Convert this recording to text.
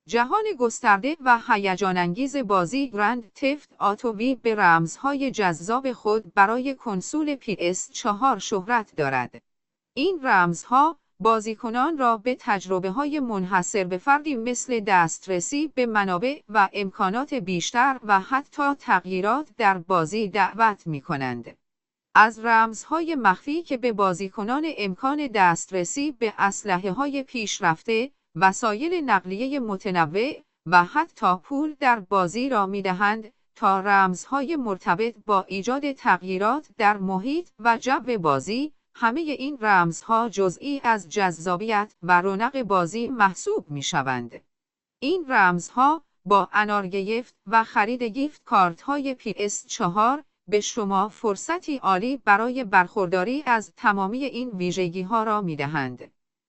جهان گسترده و هیجان‌انگیز بازی گرند تفت آتو به رمزهای جذاب خود برای کنسول PS4 شهرت دارد. این رمزها بازیکنان را به تجربه‌های منحصر به فردی مثل دسترسی به منابع و امکانات بیشتر و حتی تغییرات در بازی دعوت می‌کنند. از رمزهای مخفی که به بازیکنان امکان دسترسی به اسلحه‌های پیشرفته، وسایل نقلیه متنوع و حتی پول در بازی را می‌دهند تا رمزهای مرتبط با ایجاد تغییرات در محیط و جو بازی، همه این رمزها جزئی از جذابیت و رونق بازی محسوب می‌شوند. این رمزها با انارگیفت و خرید گیفت کارت‌های PS4 به شما فرصتی عالی برای برخورداری از تمامی این ویژگی‌ها را می‌دهند.